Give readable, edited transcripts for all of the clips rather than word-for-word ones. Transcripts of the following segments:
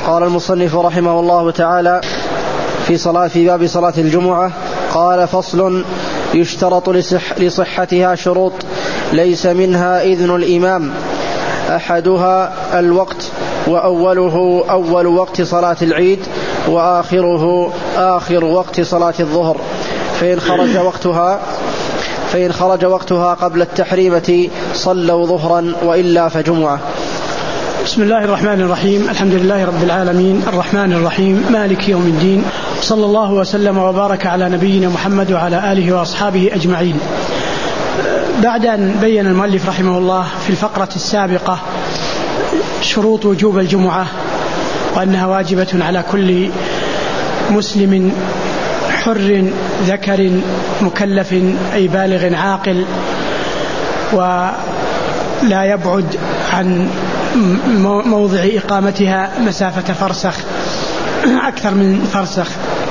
قال المصنف رحمه الله تعالى في باب صلاة الجمعة. قال: فصل: يشترط لصحتها شروط ليس منها إذن الإمام، أحدها الوقت، وأوله أول وقت صلاة العيد، وآخره آخر وقت صلاة الظهر، فإن خرج وقتها قبل التحريمة صلوا ظهرا، وإلا فجمعة. بسم الله الرحمن الرحيم. الحمد لله رب العالمين، الرحمن الرحيم، مالك يوم الدين، صلى الله وسلم وبارك على نبينا محمد وعلى آله وأصحابه أجمعين. بعد أن بين المؤلف رحمه الله في الفقرة السابقة شروط وجوب الجمعة، وأنها واجبة على كل مسلم حر ذكر مكلف أي بالغ عاقل، ولا يبعد عن موضع إقامتها مسافة فرسخ، أكثر من فرسخ،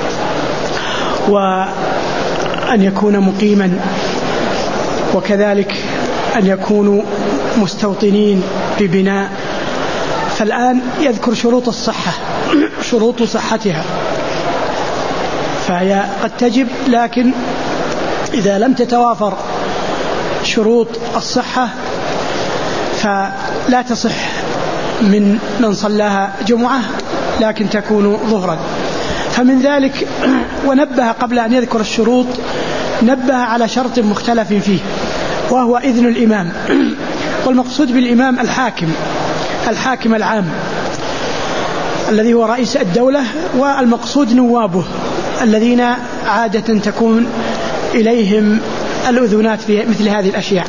وأن يكون مقيما، وكذلك أن يكونوا مستوطنين ببناء. فالآن يذكر شروط الصحة، شروط صحتها، فهي قد تجب، لكن إذا لم تتوافر شروط الصحة فلا تصح من صلاها جمعة، لكن تكون ظهرا. فمن ذلك، ونبه قبل أن يذكر الشروط، نبه على شرط مختلف فيه، وهو إذن الإمام. والمقصود بالإمام الحاكم العام الذي هو رئيس الدولة، والمقصود نوابه الذين عادة تكون إليهم الأذونات في مثل هذه الأشياء.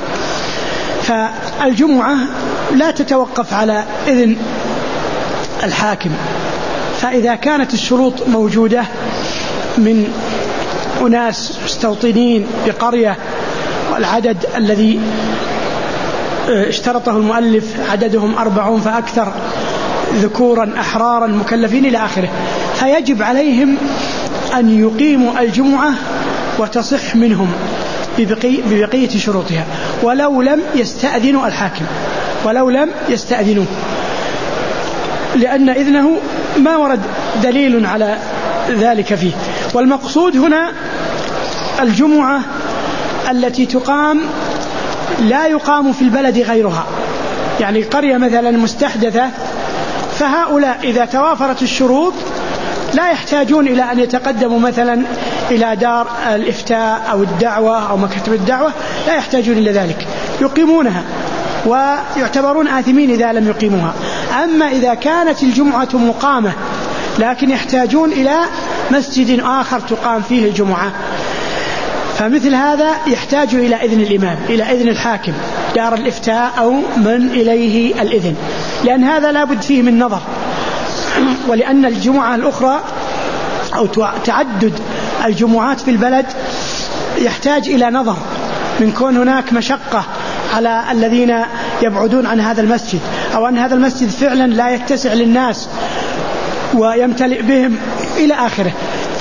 فالجمعة لا تتوقف على إذن الحاكم، فإذا كانت الشروط موجودة من أناس مستوطنين بقرية، والعدد الذي اشترطه المؤلف عددهم 40 فأكثر، ذكورا أحرارا مكلفين إلى آخره، فيجب عليهم أن يقيموا الجمعة وتصح منهم ببقية شروطها، ولو لم يستأذنوا الحاكم، ولو لم يستأذنوه، لأن إذنه ما ورد دليل على ذلك فيه. والمقصود هنا الجمعة التي تقام لا يقام في البلد غيرها، يعني قرية مثلا مستحدثة، فهؤلاء إذا توافرت الشروط لا يحتاجون إلى أن يتقدموا مثلا إلى دار الإفتاء أو الدعوة أو مكتب الدعوة، لا يحتاجون إلى ذلك، يقيمونها ويعتبرون آثمين إذا لم يقيموها. أما إذا كانت الجمعة مقامة لكن يحتاجون إلى مسجد آخر تقام فيه الجمعة، فمثل هذا يحتاج إلى إذن الإمام، إلى إذن الحاكم، دار الإفتاء أو من إليه الإذن، لأن هذا لا بد فيه من نظر. ولأن الجمعة الأخرى أو تعدد الجمعات في البلد يحتاج إلى نظر، من كون هناك مشقة على الذين يبعدون عن هذا المسجد، أو أن هذا المسجد فعلا لا يتسع للناس ويمتلئ بهم إلى آخره.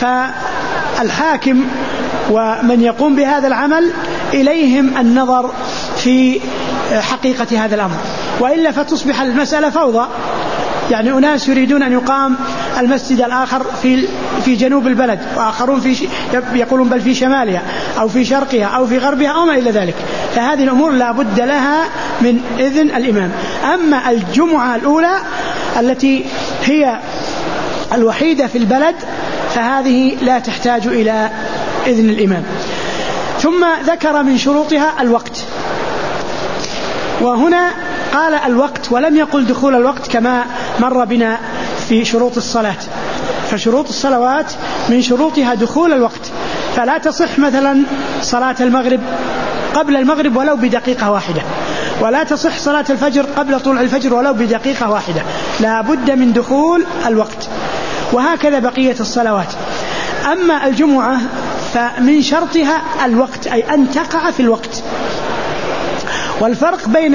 فالحاكم ومن يقوم بهذا العمل إليهم النظر في حقيقة هذا الأمر، وإلا فتصبح المسألة فوضى، يعني أناس يريدون أن يقام المسجد الآخر في جنوب البلد، وآخرون يقولون بل في شمالها أو في شرقها أو في غربها أو ما إلى ذلك. فهذه الأمور لا بد لها من إذن الإمام. أما الجمعة الأولى التي هي الوحيدة في البلد فهذه لا تحتاج إلى إذن الإمام. ثم ذكر من شروطها الوقت، وهنا قال الوقت ولم يقل دخول الوقت كما مر بنا في شروط الصلاة. فشروط الصلوات من شروطها دخول الوقت، فلا تصح مثلا صلاة المغرب قبل المغرب ولو بدقيقة واحدة، ولا تصح صلاة الفجر قبل طلوع الفجر ولو بدقيقة واحدة، لا بد من دخول الوقت، وهكذا بقية الصلوات. أما الجمعة فمن شرطها الوقت، أي أن تقع في الوقت. والفرق بين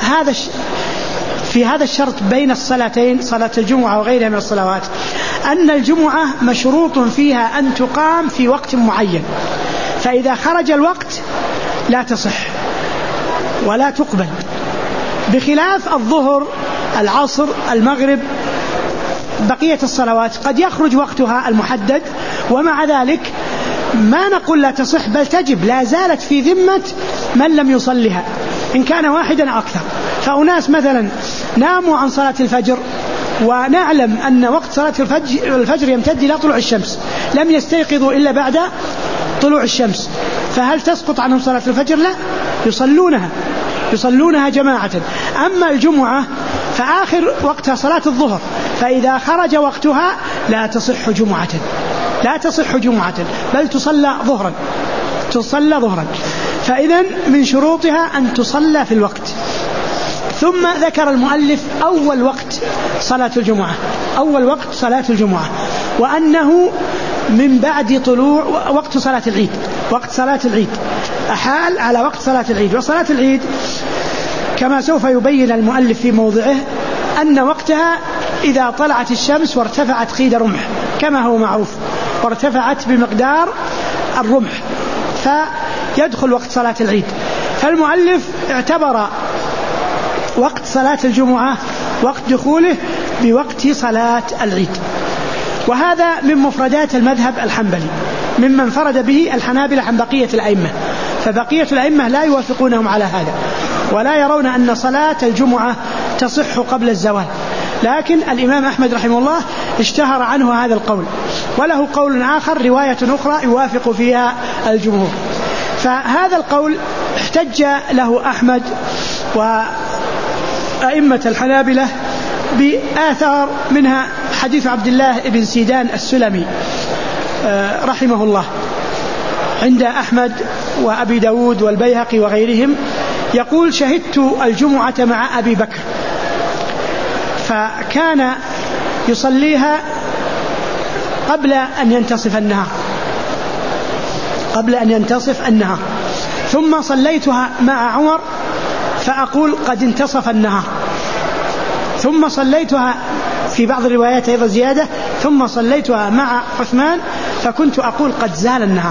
في هذا الشرط بين الصلاتين، صلاة الجمعة وغيرها من الصلوات، أن الجمعة مشروط فيها أن تقام في وقت معين، فإذا خرج الوقت لا تصح ولا تقبل، بخلاف الظهر، العصر، المغرب، بقية الصلوات قد يخرج وقتها المحدد، ومع ذلك ما نقول لا تصح بل تجب، لا زالت في ذمة من لم يصلها إن كان واحدا أو أكثر. فأناس مثلا ناموا عن صلاة الفجر ونعلم أن وقت صلاة الفجر يمتد إلى طلوع الشمس، لم يستيقظوا إلا بعد طلوع الشمس، فهل تسقط عنهم صلاة الفجر؟ لا، يصلونها جماعة. أما الجمعة فآخر وقتها صلاة الظهر، فإذا خرج وقتها لا تصح جمعة بل تصلى ظهرا. فإذا من شروطها أن تصلى في الوقت. ثم ذكر المؤلف أول وقت صلاة الجمعة، وأنه من بعد طلوع وقت صلاة العيد، أحال على وقت صلاة العيد. وصلاة العيد كما سوف يبين المؤلف في موضعه أن وقتها إذا طلعت الشمس وارتفعت قيد رمح كما هو معروف، وارتفعت بمقدار الرمح، فيدخل وقت صلاة العيد. فالمؤلف اعتبر وقت صلاة الجمعة وقت دخوله بوقت صلاة العيد، وهذا من مفردات المذهب الحنبلي ممن فرد به الحنابلة عن بقية الأئمة، فبقية الأئمة لا يوافقونهم على هذا ولا يرون أن صلاة الجمعة تصح قبل الزوال. لكن الإمام أحمد رحمه الله اشتهر عنه هذا القول، وله قول آخر رواية أخرى يوافق فيها الجمهور. فهذا القول احتج له أحمد وأئمة الحنابلة بآثار، منها حديث عبد الله بن سيدان السلمي رحمه الله عند أحمد وأبي داود والبيهقي وغيرهم، يقول: شهدت الجمعة مع أبي بكر فكان يصليها قبل أن ينتصف النهار، ثم صليتها مع عمر فأقول قد انتصف النهار، ثم صليتها في بعض الروايات أيضا زيادة، ثم صليتها مع عثمان فكنت أقول قد زال النهار.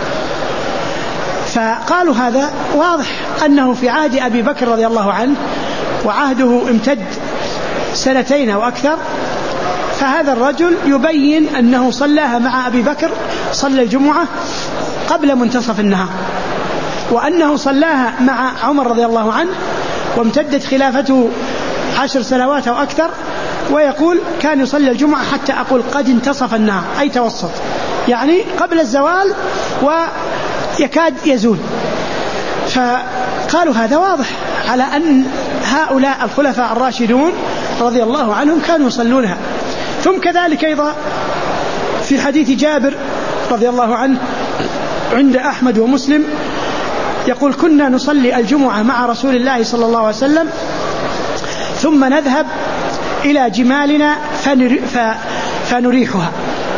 فقالوا هذا واضح أنه في عهد أبي بكر رضي الله عنه، وعهده امتد 2 أو أكثر، فهذا الرجل يبين أنه صلاها مع أبي بكر، صلى الجمعة قبل منتصف النهار، وأنه صلاها مع عمر رضي الله عنه وامتدت خلافته 10 سنوات أو أكثر، ويقول كان يصلي الجمعة حتى أقول قد انتصف النهار، أي توسط، يعني قبل الزوال ويكاد يزول. فقالوا هذا واضح على أن هؤلاء الخلفاء الراشدون رضي الله عنهم كانوا يصلونها. ثم كذلك أيضا في حديث جابر رضي الله عنه عند أحمد ومسلم يقول: كنا نصلي الجمعة مع رسول الله صلى الله عليه وسلم ثم نذهب إلى جمالنا فنريحها.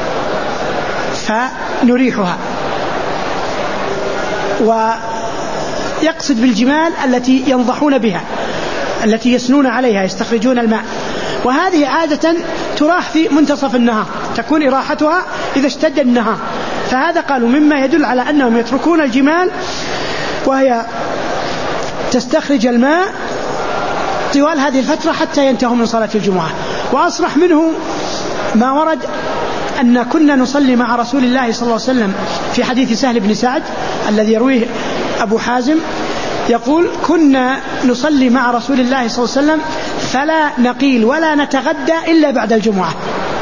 ويقصد بالجمال التي ينضحون بها، التي يسنون عليها يستخرجون الماء، وهذه عادة تراح في منتصف النهار، تكون إراحتها إذا اشتد النهار. فهذا قالوا مما يدل على أنهم يتركون الجمال وهي تستخرج الماء طوال هذه الفترة حتى ينتهوا من صلاة الجمعة. وأصرح منه ما ورد أن كنا نصلي مع رسول الله صلى الله عليه وسلم في حديث سهل بن سعد الذي يرويه أبو حازم، يقول: كنا نصلي مع رسول الله صلى الله عليه وسلم فلا نقيل ولا نتغدى إلا بعد الجمعة،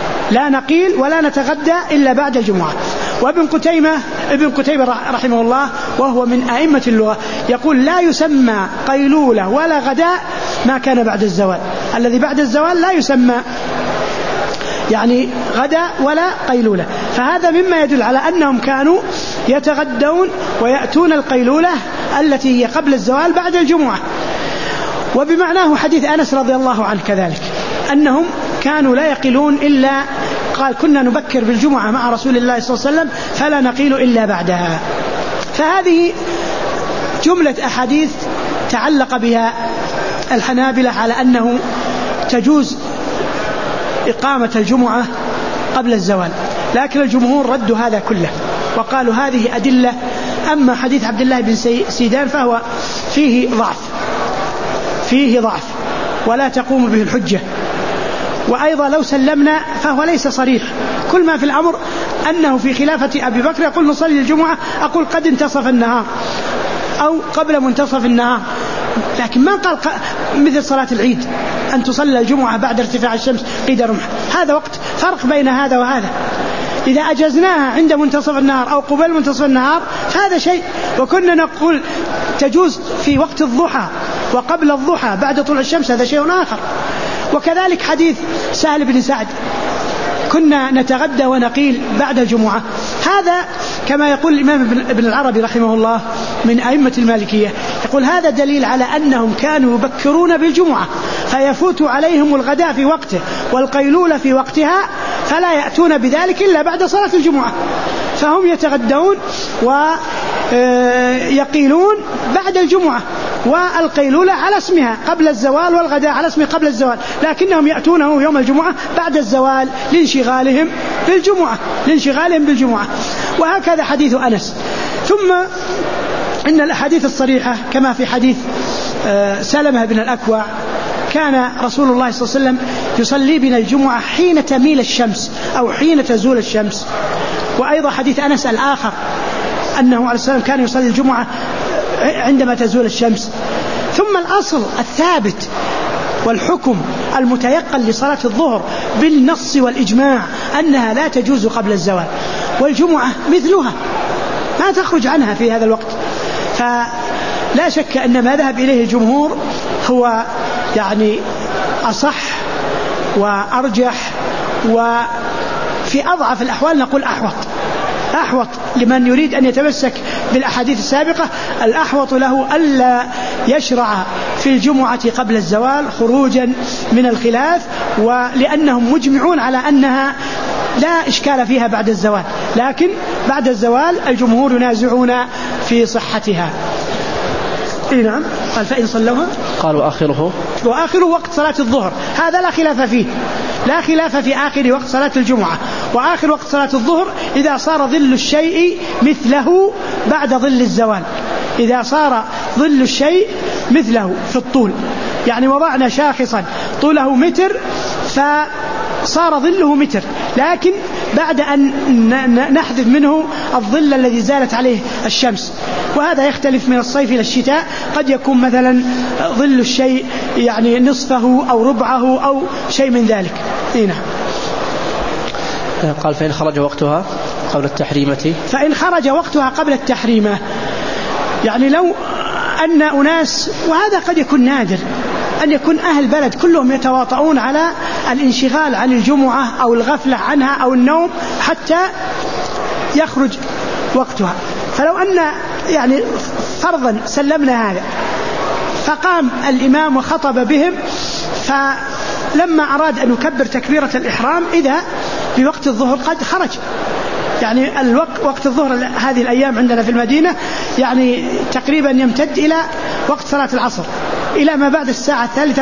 إلا بعد الجمعة. وابن قتيبة رحمه الله وهو من أئمة اللغة يقول: لا يسمى قيلولة ولا غداء ما كان بعد الزوال، الذي بعد الزوال لا يسمى يعني غداء ولا قيلولة. فهذا مما يدل على أنهم كانوا يتغدون ويأتون القيلولة التي هي قبل الزوال بعد الجمعة. وبمعناه حديث أنس رضي الله عنه كذلك، أنهم كانوا لا يقيلون إلا، قال: كنا نبكر بالجمعة مع رسول الله صلى الله عليه وسلم فلا نقيل إلا بعدها. فهذه جملة أحاديث تعلق بها الحنابلة على أنه تجوز إقامة الجمعة قبل الزوال، لكن الجمهور ردوا هذا كله وقالوا هذه أدلة. أما حديث عبد الله بن سيدان فهو فيه ضعف ولا تقوم به الحجة. وأيضا لو سلمنا فهو ليس صريح. كل ما في الأمر أنه في خلافة أبي بكر يقول نصلي الجمعة، أقول قد انتصف النهار أو قبل منتصف النهار، لكن ما قال مثل صلاة العيد أن تصلي الجمعة بعد ارتفاع الشمس قيد رمح. هذا وقت فرق بين هذا وهذا. إذا أجزناها عند منتصف النهار أو قبل منتصف النهار فهذا شيء، وكنا نقول تجوز في وقت الضحى وقبل الضحى بعد طلوع الشمس، هذا شيء آخر. وكذلك حديث سهل بن سعد كنا نتغدى ونقيل بعد الجمعة، هذا كما يقول الإمام ابن العربي رحمه الله من أئمة المالكية، يقول هذا دليل على أنهم كانوا يبكرون بالجمعة فيفوت عليهم الغداء في وقته والقيلولة في وقتها، فلا يأتون بذلك إلا بعد صلاة الجمعة، فهم يتغدون ويقيلون بعد الجمعة، والقيلولة على اسمها قبل الزوال والغداء على اسمه قبل الزوال، لكنهم يأتونه يوم الجمعة بعد الزوال لانشغالهم بالجمعة. وهكذا حديث أنس. ثم إن الأحاديث الصريحة كما في حديث سلمة بن الأكوع كان رسول الله صلى الله عليه وسلم يصلي بنا الجمعة حين تميل الشمس أو حين تزول الشمس. وأيضا حديث أنس الآخر أنه عليه السلام كان يصلي الجمعة عندما تزول الشمس. ثم الأصل الثابت والحكم المتيقن لصلاة الظهر بالنص والإجماع أنها لا تجوز قبل الزوال، والجمعة مثلها ما تخرج عنها في هذا الوقت. فلا شك أن ما ذهب إليه الجمهور هو يعني أصح وأرجح، وفي أضعف الأحوال نقول أحوط لمن يريد أن يتمسك بالأحاديث السابقة. الأحوط له ألا يشرع في الجمعة قبل الزوال خروجا من الخلاف، ولأنهم مجمعون على أنها لا إشكال فيها بعد الزوال، لكن بعد الزوال الجمهور ينازعون في صحتها. نعم. قال فإن صلوها قالوا وآخره وقت صلاة الظهر، هذا لا خلاف فيه، لا خلاف في آخر وقت صلاة الجمعة. وآخر وقت صلاة الظهر إذا صار ظل الشيء مثله بعد ظل الزوال، إذا صار ظل الشيء مثله في الطول، يعني وضعنا شاخصا طوله متر فصار ظله متر، لكن بعد أن نحذف منه الظل الذي زالت عليه الشمس. وهذا يختلف من الصيف إلى الشتاء، قد يكون مثلا ظل الشيء يعني نصفه أو ربعه أو شيء من ذلك. نعم. قال فإن خرج وقتها قبل التحريمة، فإن خرج وقتها قبل التحريمة، يعني لو أن أناس، وهذا قد يكون نادر، أن يكون أهل بلد كلهم يتواطؤون على الانشغال عن الجمعة أو الغفلة عنها أو النوم حتى يخرج وقتها. فلو أن يعني فرضا سلمنا هذا، فقام الإمام وخطب بهم، فلما أراد أن يكبر تكبيرة الإحرام إذا بوقت الظهر قد خرج، يعني وقت الظهر هذه الأيام عندنا في المدينة يعني تقريبا يمتد إلى وقت صلاة العصر، إلى ما بعد الساعة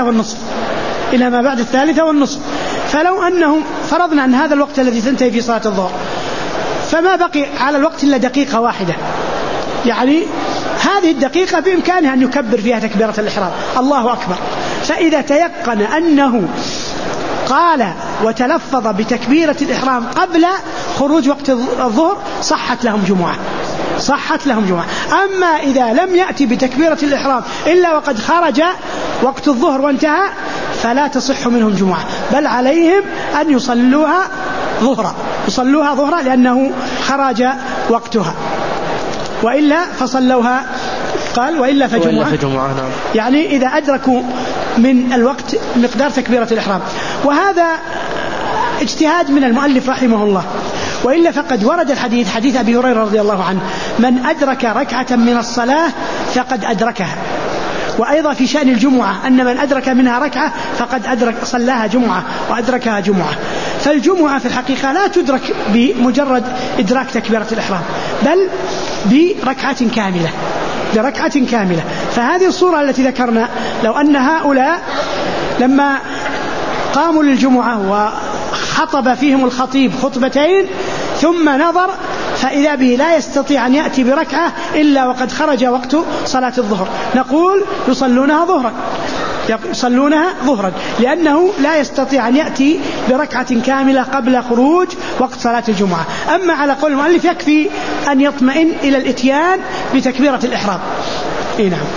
3:30. فلو أنهم فرضنا أن هذا الوقت الذي تنتهي في صلاة الظهر فما بقي على الوقت إلا دقيقة واحدة، يعني هذه الدقيقة بإمكانها أن يكبر فيها تكبيرة الإحرام الله أكبر. فإذا تيقن أنه قال وتلفظ بتكبيرة الإحرام قبل خروج وقت الظهر صحت لهم جمعة. أما إذا لم يأتي بتكبيرة الإحرام إلا وقد خرج وقت الظهر وانتهى فلا تصح منهم جمعة، بل عليهم أن يصلوها ظهرا لأنه خرج وقتها، وإلا فصلوها. قال وإلا فجمعة. نعم. يعني إذا أدركوا من الوقت مقدار تكبيرة الإحرام. وهذا اجتهاد من المؤلف رحمه الله، وإلا فقد ورد الحديث حديث أبي هريرة رضي الله عنه: من أدرك ركعة من الصلاة فقد أدركها. وأيضا في شأن الجمعة أن من أدرك منها ركعة فقد صلاها جمعة وأدركها جمعة. فالجمعة في الحقيقة لا تدرك بمجرد إدراك تكبيرة الإحرام، بل بركعة كاملة. فهذه الصورة التي ذكرنا، لو أن هؤلاء لما قاموا للجمعة وخطب فيهم الخطيب خطبتين ثم نظر فإذا به لا يستطيع أن يأتي بركعة إلا وقد خرج وقت صلاة الظهر، نقول يصلونها ظهرا. يصلونها ظهرا، لأنه لا يستطيع أن يأتي بركعة كاملة قبل خروج وقت صلاة الجمعة. أما على قول المؤلف يكفي أن يطمئن إلى الإتيان بتكبيرة الإحرام. نعم.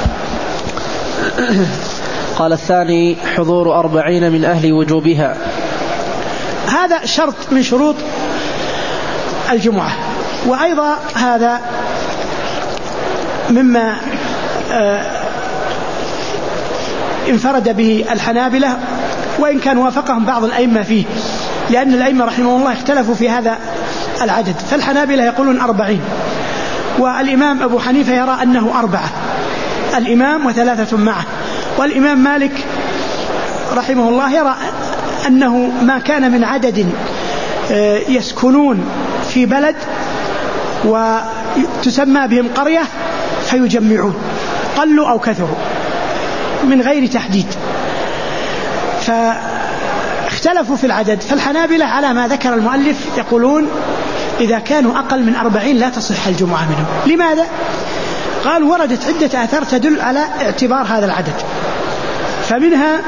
قال الثاني حضور 40 من أهل وجوبها. هذا شرط من شروط الجمعة، وأيضا هذا مما انفرد به الحنابلة، وإن كان وافقهم بعض الأئمة فيه، لأن الأئمة رحمه الله اختلفوا في هذا العدد. فالحنابلة يقولون 40، والإمام أبو حنيفة يرى أنه 4، الإمام و3 معه. والإمام مالك رحمه الله يرى أنه ما كان من عدد يسكنون في بلد وتسمى بهم قرية فيجمعون، قلوا أو كثروا من غير تحديد، فاختلفوا في العدد. فالحنابلة على ما ذكر المؤلف يقولون إذا كانوا أقل من 40 لا تصح الجمعة منهم. لماذا؟ قال وردت عدة آثار تدل على اعتبار هذا العدد، فمنها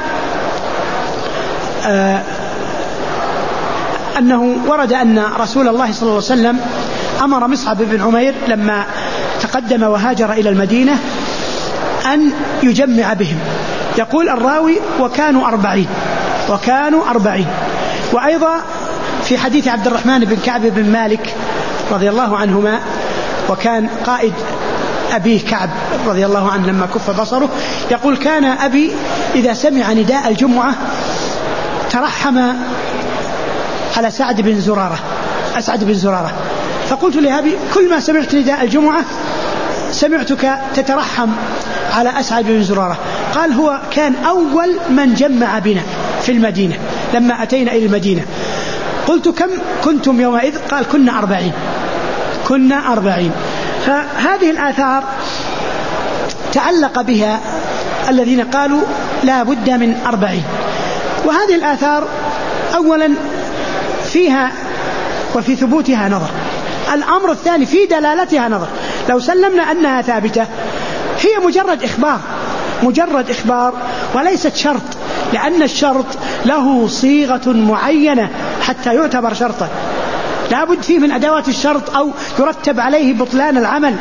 أنه ورد أن رسول الله صلى الله عليه وسلم أمر مصعب بن عمير لما تقدم وهاجر إلى المدينة أن يجمع بهم. يقول الراوي وكانوا 40. وأيضا في حديث عبد الرحمن بن كعب بن مالك رضي الله عنهما، وكان قائد أبيه كعب رضي الله عنه لما كف بصره، يقول كان أبي إذا سمع نداء الجمعة ترحم على أسعد بن زرارة، فقلت لأبي كل ما سمعت نداء الجمعة سمعتك تترحم على أسعد بن زرارة. قال هو كان أول من جمع بنا في المدينة لما أتينا إلى المدينة. قلت كم كنتم يومئذ؟ قال كنا 40. فهذه الآثار تعلق بها الذين قالوا لا بد من 40. وهذه الآثار أولا فيها وفي ثبوتها نظر. الأمر الثاني في دلالتها نظر. لو سلمنا أنها ثابتة هي مجرد إخبار وليست شرط، لأن الشرط له صيغة معينة حتى يعتبر شرطا، لا بد فيه من أدوات الشرط أو يرتب عليه بطلان العمل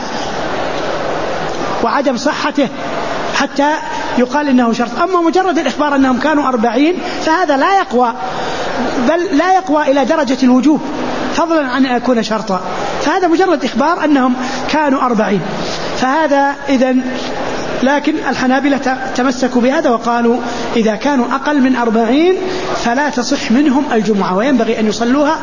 وعدم صحته حتى يقال إنه شرط. أما مجرد الإخبار أنهم كانوا 40 فهذا لا يقوى، بل لا يقوى إلى درجة الوجوب فضلا عن أن يكون شرطا. فهذا مجرد إخبار أنهم كانوا 40. فهذا إذن، لكن الحنابلة تمسكوا بهذا وقالوا إذا كانوا أقل من 40 فلا تصح منهم الجمعة، وينبغي أن يصلوها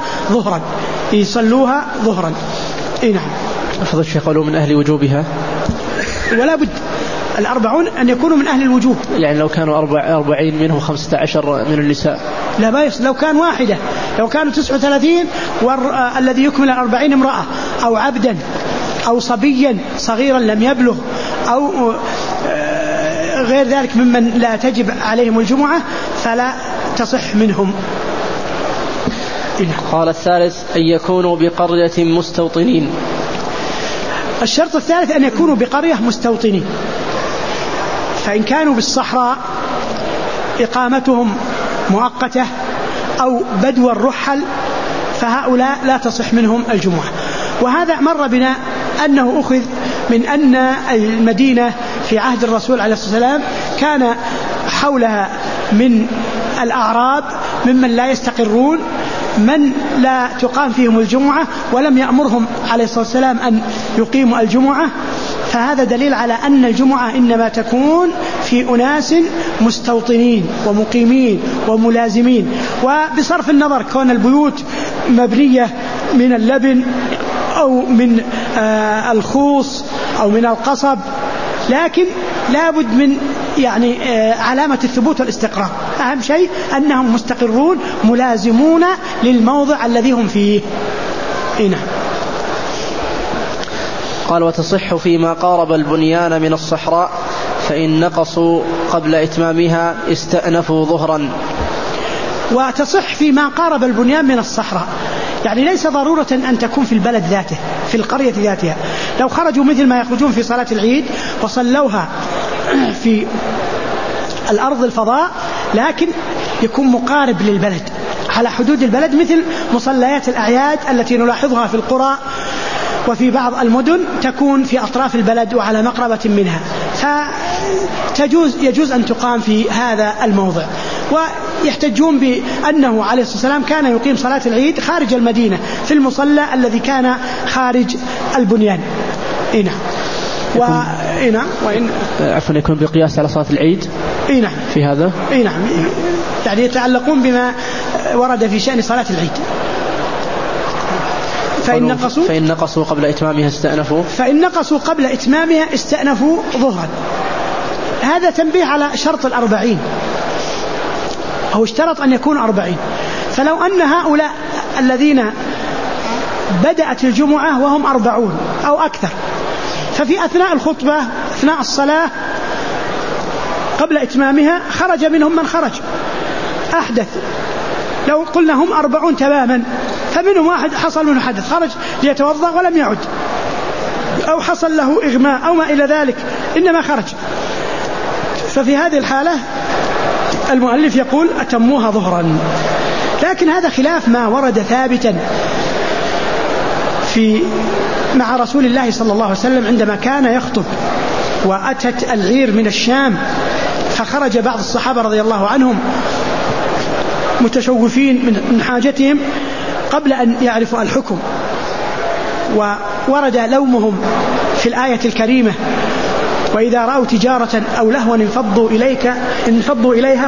ظهرا. نعم. أفضل الشيخ قالوا من أهل وجوبها، ولا بد 40 أن يكونوا من أهل الوجوب. يعني لو كانوا 40 منهم 15 من النساء لا بأس، لو كان واحدة، لو كانوا 39 والذي يكمل 40 امرأة أو عبدا أو صبيا صغيرا لم يبلغ أو غير ذلك ممن لا تجب عليهم الجمعة فلا تصح منهم. قال الثالث أن يكونوا بقرية مستوطنين. الشرط الثالث أن يكونوا بقرية مستوطنين، فإن كانوا بالصحراء إقامتهم مؤقتة أو بدو الرحل فهؤلاء لا تصح منهم الجمعة. وهذا مر بنا أنه أخذ من أن المدينة في عهد الرسول عليه الصلاة والسلام كان حولها من الأعراب ممن لا يستقرون من لا تقام فيهم الجمعة، ولم يأمرهم عليه الصلاة والسلام أن يقيموا الجمعة. فهذا دليل على أن الجمعة إنما تكون في أناس مستوطنين ومقيمين وملازمين. وبصرف النظر كون البيوت مبنية من اللبن أو من الخوص أو من القصب، لكن لا بد من علامة الثبوت والاستقرار. أهم شيء أنهم مستقرون ملازمون للموضع الذي هم فيه. نعم. قال وتصح فيما قارب البنيان من الصحراء، فإن نقصوا قبل إتمامها استأنفوا ظهرا. وتصح فيما قارب البنيان من الصحراء، يعني ليس ضرورة أن تكون في البلد ذاته في القرية ذاتها. لو خرجوا مثل ما يخرجون في صلاة العيد وصلوها في الأرض الفضاء، لكن يكون مقارب للبلد على حدود البلد، مثل مصليات الأعياد التي نلاحظها في القرى وفي بعض المدن تكون في أطراف البلد وعلى مقربة منها، يجوز أن تقام في هذا الموضع. ويحتجون بأنه عليه الصلاة والسلام كان يقيم صلاة العيد خارج المدينة في المصلى الذي كان خارج البنيان. وإن عفوا يكون بقياس على صلاة العيد في هذا يعني يتعلقون بما ورد في شأن صلاة العيد. فإن نقصوا قبل إتمامها استأنفوا ظهرا. هذا تنبيه على شرط 40، هو اشترط أن يكون 40. فلو أن هؤلاء الذين بدأت الجمعة وهم 40 أو أكثر، ففي أثناء الخطبة أثناء الصلاة قبل إتمامها خرج منهم من خرج أحدث، لو قلنا هم 40 تماما، فمنهم واحد حصل منه حدث خرج ليتوضأ ولم يعد، أو حصل له إغماء أو ما إلى ذلك، إنما خرج. ففي هذه الحالة المؤلف يقول أتموها ظهرا. لكن هذا خلاف ما ورد ثابتا مع رسول الله صلى الله عليه وسلم عندما كان يخطب وأتت العير من الشام، فخرج بعض الصحابة رضي الله عنهم متشوفين من حاجتهم قبل أن يعرفوا الحكم، وورد لومهم في الآية الكريمة: وإذا رأوا تجارة أو لهوا انفضوا إليها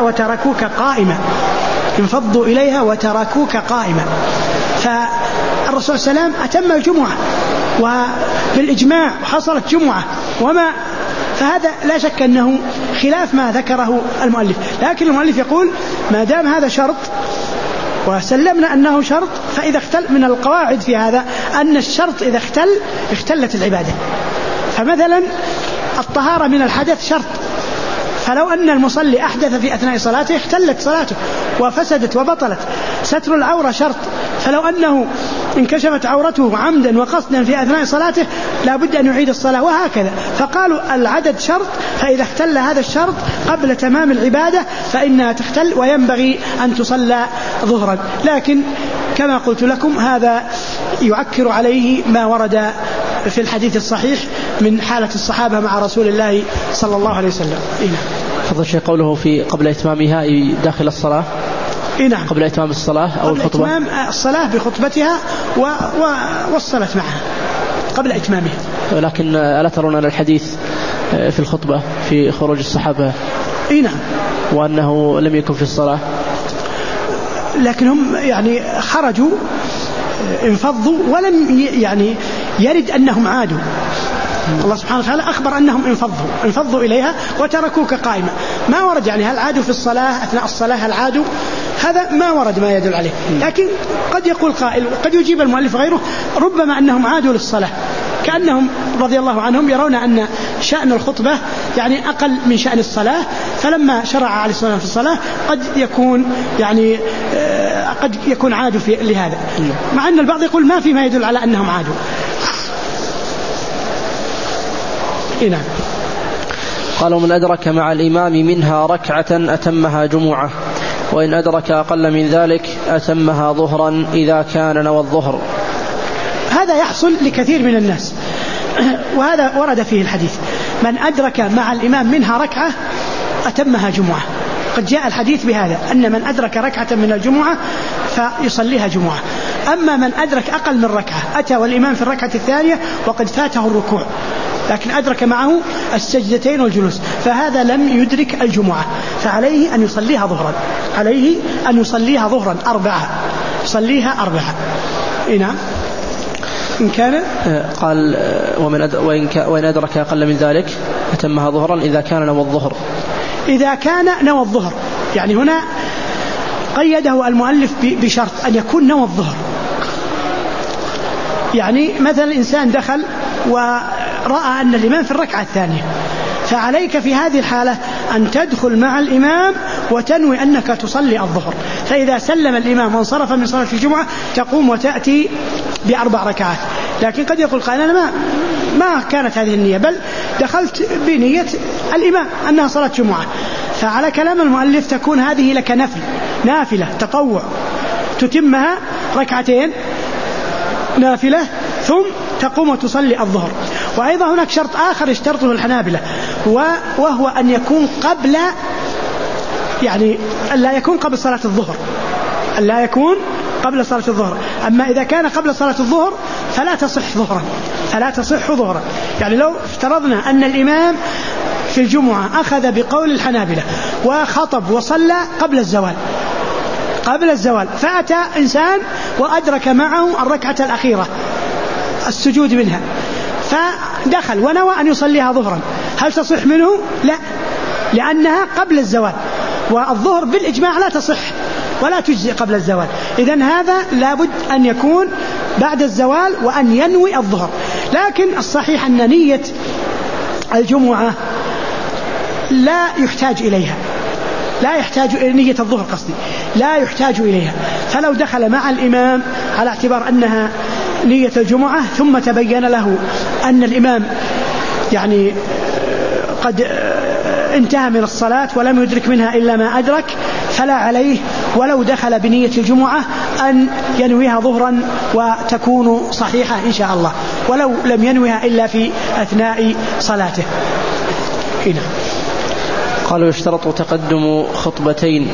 وتركوك قائما. فالرسول صلى الله عليه وسلم أتم الجمعة وبالإجماع وحصلت جمعة فهذا لا شك أنه خلاف ما ذكره المؤلف. لكن المؤلف يقول ما دام هذا شرط وسلمنا أنه شرط، فإذا اختل من القواعد في هذا أن الشرط إذا اختلت العبادة. فمثلا الطهارة من الحدث شرط، فلو أن المصلي أحدث في أثناء صلاته اختلت صلاته وفسدت وبطلت. ستر العورة شرط، فلو أنه انكشفت عورته عمدا وقصدا في أثناء صلاته لا بد أن يعيد الصلاة، وهكذا. فقالوا العدد شرط، فإذا اختل هذا الشرط قبل تمام العبادة فإنها تختل وينبغي أن تصلى ظهرا. لكن كما قلت لكم هذا يعكر عليه ما ورد في الحديث الصحيح من حالة الصحابة مع رسول الله صلى الله عليه وسلم. فضل الشيء قوله في قبل إتمامها داخل الصلاة، قبل إتمام الصلاة أو الخطبة، قبل إتمام الصلاة بخطبتها والصلاة معها قبل إتمامها. لكن ألا ترون أن الحديث في الخطبة في خروج الصحابة وأنه لم يكن في الصلاة، لكن هم يعني خرجوا انفضوا ولم يرد أنهم عادوا. الله سبحانه وتعالى أخبر أنهم انفضوا إليها وتركوك قائمة. ما ورد هل عادوا في الصلاة أثناء الصلاة، هل عادوا، هذا ما ورد ما يدل عليه. لكن قد يقول قائل وقد يجيب المؤلف غيره ربما أنهم عادوا للصلاة، كأنهم رضي الله عنهم يرون أن شأن الخطبة أقل من شأن الصلاة، فلما شرع عليه الصلاة والسلام في الصلاة قد يكون عادوا لهذا، مع أن البعض يقول ما في ما يدل على أنهم عادوا. قال: ومن أدرك مع الإمام منها ركعة أتمها جمعة، وإن أدرك أقل من ذلك أتمها ظهرا إذا كان نوى الظهر. هذا يحصل لكثير من الناس، وهذا ورد فيه الحديث: من أدرك مع الإمام منها ركعة أتمها جمعة. قد جاء الحديث بهذا أن من أدرك ركعة من الجمعة فيصليها جمعة. أما من أدرك أقل من ركعة أتى والإمام في الركعة الثانية وقد فاته الركوع، لكن أدرك معه السجدتين والجلوس، فهذا لم يدرك الجمعة، فعليه أن يصليها ظهرا 4. يصليها 4. إن كان قال: وإن أدرك أقل من ذلك أتمها ظهرا إذا كان نوى الظهر. إذا كان نوى الظهر، هنا قيده المؤلف بشرط أن يكون نوى الظهر. مثلا إنسان دخل ورأى أن الإمام في الركعة الثانية، فعليك في هذه الحالة أن تدخل مع الإمام وتنوي أنك تصلي الظهر. فإذا سلم الإمام وانصرف من صلاة الجمعة تقوم وتأتي ب4 ركعات. لكن قد يقول قائل: أنا ما كانت هذه النية، بل دخلت بنية الإمام أنها صلاة جمعة، فعلى كلام المؤلف تكون هذه لك نافلة تطوع تتمها ركعتين نافلة ثم تقوم وتصلي الظهر. وأيضا هناك شرط آخر اشترطه الحنابلة وهو أن يكون قبل يعني لا يكون قبل صلاة الظهر، لا يكون قبل صلاة الظهر. أما إذا كان قبل صلاة الظهر فلا تصح ظهرا. يعني لو افترضنا أن الإمام في الجمعة أخذ بقول الحنابلة وخطب وصلى قبل الزوال فأتى إنسان وأدرك معه الركعة الأخيرة السجود منها فدخل ونوى أن يصليها ظهرا، هل تصح منه؟ لا، لأنها قبل الزوال، والظهر بالإجماع لا تصح ولا تجزئ قبل الزوال. إذن هذا لابد أن يكون بعد الزوال وأن ينوي الظهر. لكن الصحيح أن نية الجمعة لا يحتاج إليها، نية الظهر قصدي لا يحتاج إليها. فلو دخل مع الإمام على اعتبار أنها نية الجمعة ثم تبين له أن الإمام يعني قد انتهى من الصلاة ولم يدرك منها إلا ما أدرك فلا عليه ولو دخل بنية الجمعة أن ينويها ظهرا وتكون صحيحة إن شاء الله، ولو لم ينويها إلا في أثناء صلاته. هنا قالوا يشترط تقدم خطبتين.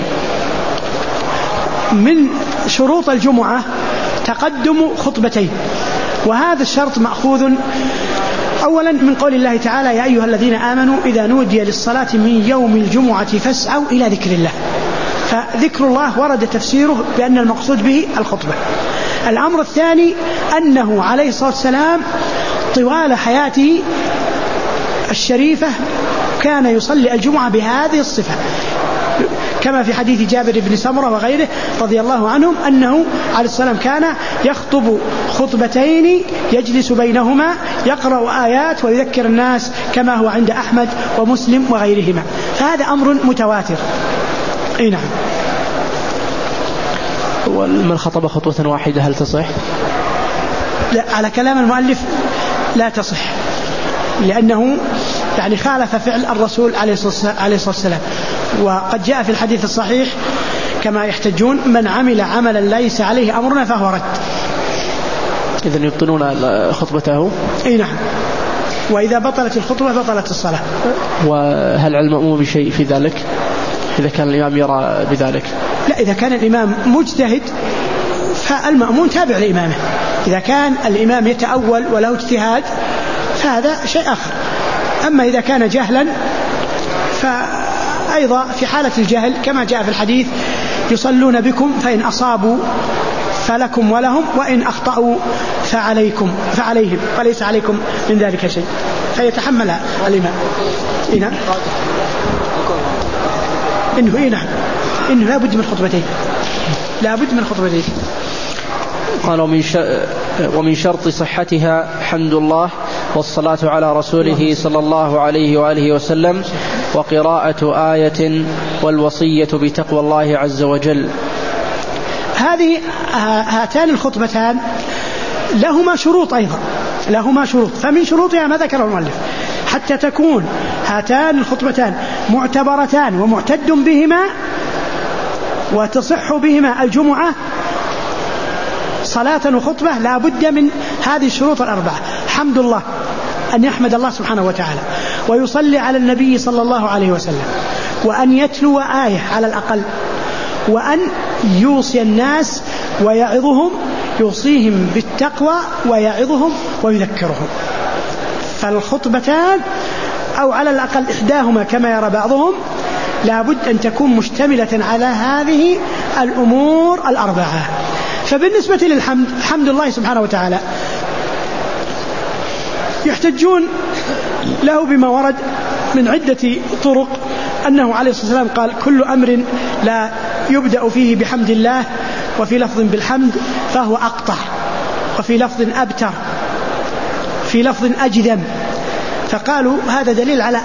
من شروط الجمعة تقدم خطبتين، وهذا الشرط مأخوذ أولا من قول الله تعالى يا أيها الذين آمنوا إذا نودي للصلاة من يوم الجمعة فاسعوا إلى ذكر الله. فذكر الله ورد تفسيره بأن المقصود به الخطبة. الأمر الثاني أنه عليه الصلاة والسلام طوال حياته الشريفة كان يصلي الجمعة بهذه الصفة، كما في حديث جابر بن سمرة وغيره رضي الله عنهم أنه عليه السلام كان يخطب خطبتين يجلس بينهما يقرأ آيات ويذكر الناس كما هو عند أحمد ومسلم وغيرهما. فهذا أمر متواتر. نعم. ومن خطب خطوة واحدة هل تصح؟ لا، على كلام المؤلف لا تصح، لأنه يعني خالف فعل الرسول عليه الصلاة والسلام. وقد جاء في الحديث الصحيح كما يحتجون من عمل عملا ليس عليه أمرنا فهو رد. إذن يبطلون خطبته؟ نعم، وإذا بطلت الخطبة بطلت الصلاة. وهل علم المأموم بشيء في ذلك إذا كان الإمام يرى بذلك؟ لا، إذا كان الإمام مجتهد فالمأموم تابع لإمامه. إذا كان الإمام يتأول وله اجتهاد فهذا شيء آخر. أما إذا كان جهلا فأيضا في حالة الجهل كما جاء في الحديث يصلون بكم فإن أصابوا فلكم ولهم وإن أخطأوا فعليهم وليس عليكم من ذلك شيء، فيتحمل الإمام. إنه لا بد من خطبتين. قال ومن شرط صحتها حمد الله والصلاة على رسوله صلى الله عليه وآله وسلم وقراءة آية والوصية بتقوى الله عز وجل. هاتان الخطبتان لهما شروط أيضا، فمن شروطها ما ذكره المؤلف حتى تكون هاتان الخطبتان معتبرتان ومعتد بهما وتصح بهما الجمعة صلاة وخطبة لا بد من هذه الشروط الأربعة: حمد الله، أن يحمد الله سبحانه وتعالى، ويصلي على النبي صلى الله عليه وسلم، وأن يتلو آية على الأقل، وأن يوصي الناس ويعظهم، يوصيهم بالتقوى ويعظهم ويذكرهم. فالخطبتان أو على الأقل إحداهما كما يرى بعضهم لابد أن تكون مشتملة على هذه الأمور الأربعة. فبالنسبة للحمد، حمد الله سبحانه وتعالى يحتجون له بما ورد من عدة طرق، أنه عليه الصلاة والسلام قال كل أمر لا يبدأ فيه بحمد الله، وفي لفظ بالحمد فهو أقطع، وفي لفظ أبتر، في لفظ أجذم. فقالوا هذا دليل على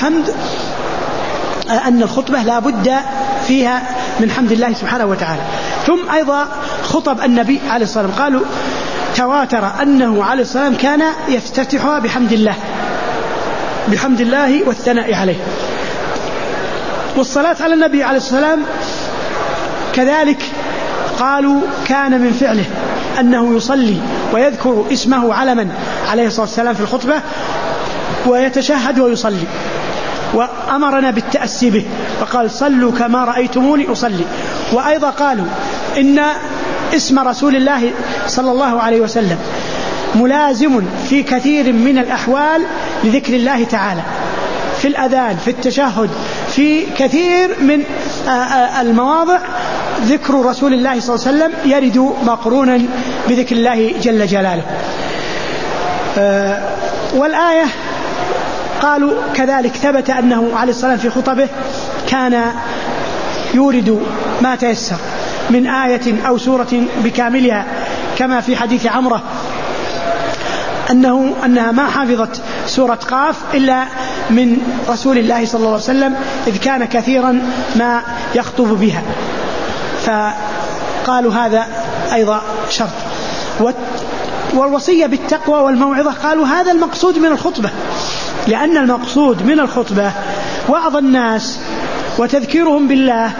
أن الخطبة لا بد فيها من حمد الله سبحانه وتعالى. ثم أيضا خطب النبي عليه الصلاة والسلام قالوا تواتر أنه عليه الصلاة والسلام كان يفتتحها بحمد الله والثناء عليه. والصلاة على النبي عليه الصلاة والسلام كذلك قالوا كان من فعله أنه يصلي ويذكر اسمه علما عليه الصلاة والسلام في الخطبة ويتشهد ويصلي، وأمرنا بالتأسي به فقال صلوا كما رأيتموني أصلي. وأيضا قالوا إن اسم رسول الله صلى الله عليه وسلم ملازم في كثير من الأحوال لذكر الله تعالى، في الأذان، في التشهد، في كثير من المواضع ذكر رسول الله صلى الله عليه وسلم يرد مقرونا بذكر الله جل جلاله. والآية قالوا كذلك ثبت أنه عليه الصلاة في خطبه كان يورد ما تيسر من آية أو سورة بكاملها، كما في حديث عمرة أنها ما حافظت سورة قاف إلا من رسول الله صلى الله عليه وسلم إذ كان كثيرا ما يخطب بها، فقالوا هذا أيضا شرط. والوصية بالتقوى والموعظة قالوا هذا المقصود من الخطبة، لأن المقصود من الخطبة وعظ الناس وتذكيرهم بالله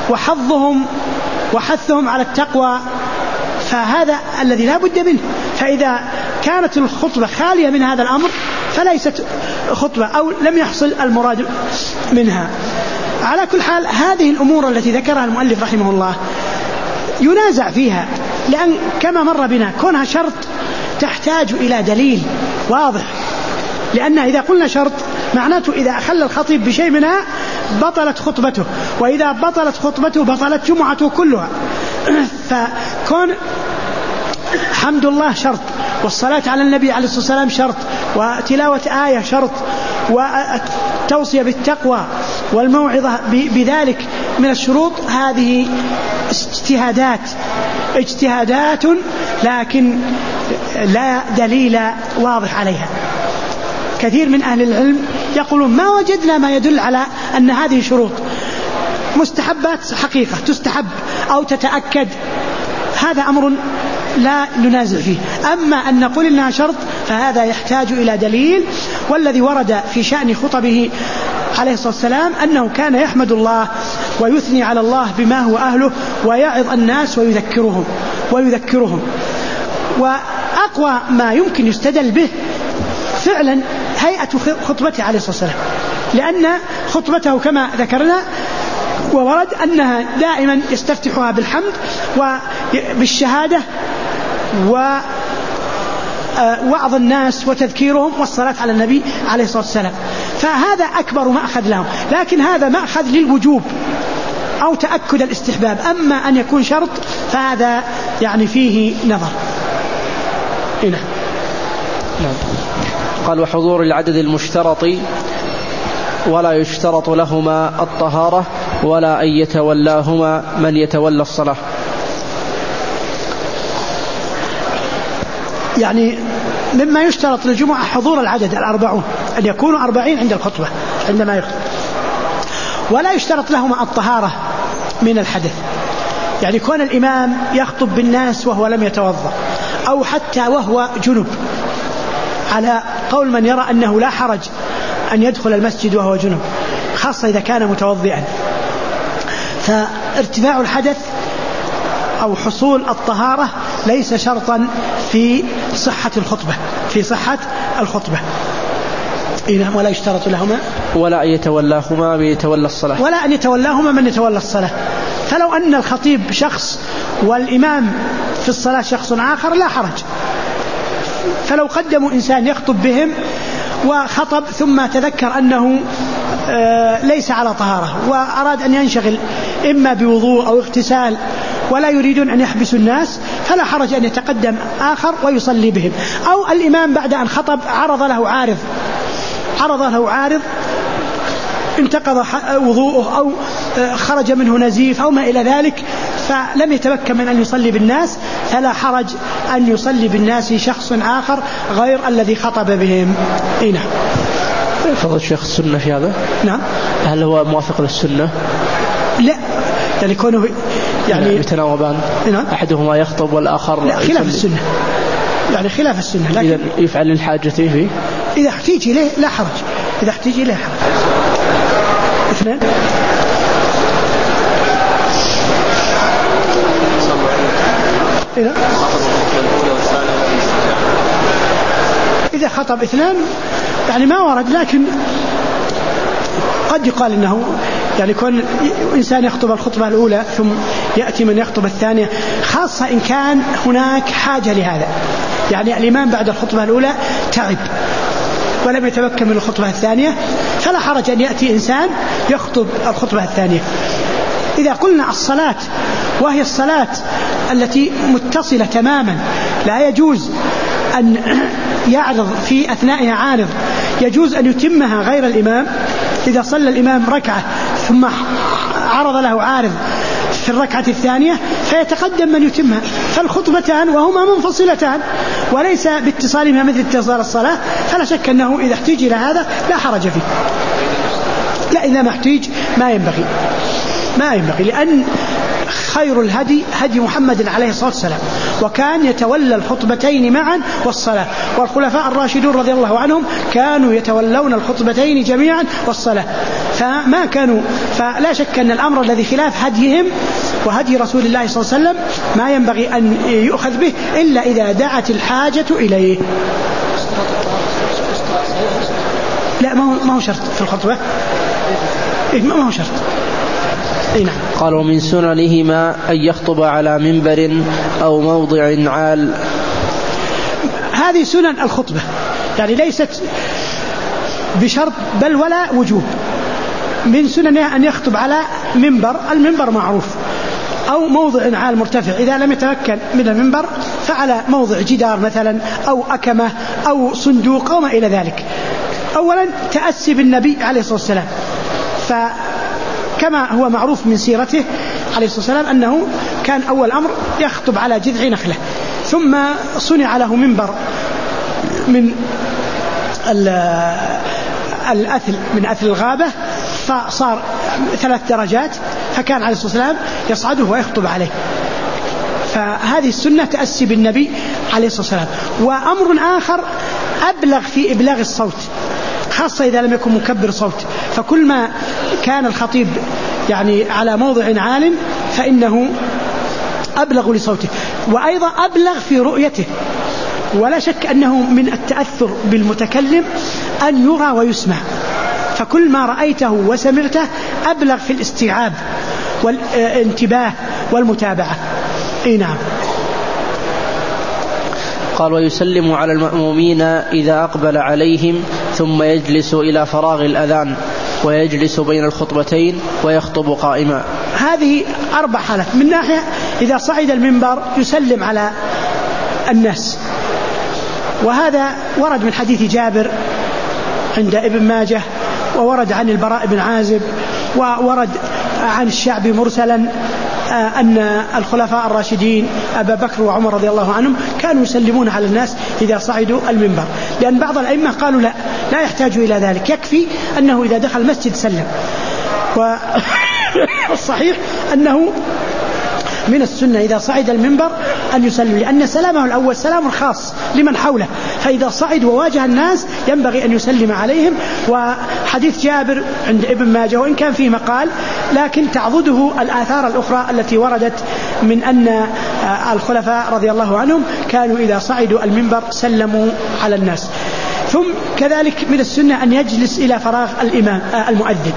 وحثهم على التقوى، فهذا الذي لا بد منه. فإذا كانت الخطبة خالية من هذا الأمر فليست خطبة أو لم يحصل المراد منها. على كل حال هذه الأمور التي ذكرها المؤلف رحمه الله ينازع فيها، لأن كما مر بنا كونها شرط تحتاج إلى دليل واضح، لأن إذا قلنا شرط معناته إذا أخل الخطيب بشيء منها بطلت خطبته، وإذا بطلت خطبته بطلت جمعته كلها. فكون حمد الله شرط، والصلاة على النبي عليه الصلاة والسلام شرط، وتلاوة آية شرط، والتوصية بالتقوى والموعظة بذلك من الشروط، هذه اجتهادات لكن لا دليل واضح عليها. كثير من أهل العلم يقولون ما وجدنا ما يدل على أن هذه شروط، مستحبات حقيقة تستحب أو تتأكد، هذا أمر لا ننازع فيه. أما أن نقول إنها شرط فهذا يحتاج إلى دليل. والذي ورد في شأن خطبه عليه الصلاة والسلام أنه كان يحمد الله ويثني على الله بما هو أهله ويعظ الناس ويذكرهم. وأقوى ما يمكن يستدل به فعلا هيئة خطبته عليه الصلاة والسلام، لأن خطبته كما ذكرنا وورد أنها دائما يستفتحها بالحمد وبالشهادة ووعظ الناس وتذكيرهم والصلاة على النبي عليه الصلاة والسلام، فهذا أكبر مأخذ لهم. لكن هذا مأخذ للوجوب أو تأكد الاستحباب، أما أن يكون شرط فهذا يعني فيه نظر. نعم. قال وحضور العدد المشترط ولا يشترط لهما الطهارة ولا أن يتولاهما من يتولى الصلاة. يعني مما يشترط للجمعة حضور العدد 40، أن يكونوا 40 عند الخطبة عندما يخطب. ولا يشترط لهما الطهارة من الحدث، يعني كون الإمام يخطب بالناس وهو لم يتوضأ أو حتى وهو جنب، على قول من يرى أنه لا حرج أن يدخل المسجد وهو جنب، خاصة إذا كان متوضئا. فارتفاع الحدث أو حصول الطهارة ليس شرطا في صحة الخطبة. ولا يشترط لهما ولا أن يتولاهما من يتولى الصلاة، ولا أن يتولاهما من يتولى الصلاة. فلو أن الخطيب شخص والإمام في الصلاة شخص آخر لا حرج. فلو قدموا إنسان يخطب بهم وخطب ثم تذكر أنه ليس على طهارة وأراد أن ينشغل إما بوضوء أو اغتسال ولا يريدون أن يحبسوا الناس، فلا حرج أن يتقدم آخر ويصلي بهم. أو الإمام بعد أن خطب عرض له عارض انتقض وضوءه أو خرج منه نزيف أو ما إلى ذلك، فلم يتمكن من أن يصلي بالناس، فلا حرج أن يصلي بالناس شخص آخر غير الذي خطب بهم. نعم. فضل الشيخ السنة في هذا؟ نعم. هل هو موافق للسنة؟ لا، يعني كونه يعني يتناوبان، نعم. أحدهما يخطب والآخر لا، خلاف السنة، يعني خلاف السنة. لكن إذا يفعل الحاجة فيه إذا احتيج إليه لا حرج، إذا احتيج إليه حرج. اثنين. إذا خطب اثنان يعني ما ورد، لكن قد يقال إنه يعني كون إنسان يخطب الخطبة الأولى ثم يأتي من يخطب الثانية، خاصة إن كان هناك حاجة لهذا، يعني الإمام بعد الخطبة الأولى تعب ولم يتمكن من الخطبة الثانية، فلا حرج أن يأتي إنسان يخطب الخطبة الثانية. إذا قلنا الصلاة وهي الصلاة التي متصلة تماما لا يجوز أن يعرض في أثنائها عارض، يجوز أن يتمها غير الإمام. إذا صلى الإمام ركعة ثم عرض له عارض في الركعة الثانية فيتقدم من يتمها، فالخطبتان وهما منفصلتان وليس باتصالهما مثل اتصال الصلاة، فلا شك أنه إذا احتاج إلى هذا لا حرج فيه. لا، إذا ما احتاج ما ينبغي، لأن خير الهدي هدي محمد عليه الصلاة والسلام، وكان يتولى الخطبتين معا والصلاة، والخلفاء الراشدون رضي الله عنهم كانوا يتولون الخطبتين جميعا والصلاة، فلا شك أن الأمر الذي خلاف هديهم وهدي رسول الله صلى الله عليه وسلم ما ينبغي أن يؤخذ به إلا إذا دعت الحاجة إليه. لا، ما هو شرط في الخطبة، ما هو شرط. نعم. قال: ومن سننهما أن يخطب على منبر أو موضع عال. هذه سنن الخطبة، يعني ليست بشرط بل ولا وجوب. من سننها أن يخطب على منبر، المنبر معروف، أو موضع عال مرتفع. إذا لم يتمكن من المنبر فعلى موضع جدار مثلا أو أكمة أو صندوق أو ما إلى ذلك. أولا تأسي بالنبي عليه الصلاة والسلام، فكما هو معروف من سيرته عليه الصلاة والسلام أنه كان أول أمر يخطب على جذع نخلة، ثم صنع له منبر من الأثل، من أثل الغابة، فصار 3 درجات، فكان عليه الصلاة والسلام يصعده ويخطب عليه. فهذه السنة تأسي بالنبي عليه الصلاة والسلام. وأمر آخر أبلغ في إبلاغ الصوت، خاصة إذا لم يكن مكبر صوت، فكل ما كان الخطيب يعني على موضع عال فإنه أبلغ لصوته، وأيضا أبلغ في رؤيته. ولا شك أنه من التأثر بالمتكلم أن يرى ويسمع، فكل ما رأيته وسمعته أبلغ في الاستيعاب والانتباه والمتابعة. نعم. قال: ويسلم على المأمومين إذا أقبل عليهم ثم يجلس إلى فراغ الأذان ويجلس بين الخطبتين ويخطب قائما. هذه 4 حالات. من ناحية إذا صعد المنبر يسلم على الناس، وهذا ورد من حديث جابر عند ابن ماجه، وورد عن البراء بن عازب، وورد عن الشعبي مرسلا أن الخلفاء الراشدين أبا بكر وعمر رضي الله عنهم كانوا يسلمون على الناس إذا صعدوا المنبر، لأن بعض الأئمة قالوا لا يحتاج إلى ذلك، يكفي أنه إذا دخل المسجد سلم. والصحيح أنه من السنة إذا صعد المنبر أن يسلم، لأن سلامه الأول سلام خاص لمن حوله، فإذا صعد وواجه الناس ينبغي أن يسلم عليهم. وحديث جابر عند ابن ماجه وإن كان فيه مقال، لكن تعضده الآثار الأخرى التي وردت من أن الخلفاء رضي الله عنهم كانوا إذا صعدوا المنبر سلموا على الناس. ثم كذلك من السنة أن يجلس إلى فراغ الإمام المؤذن،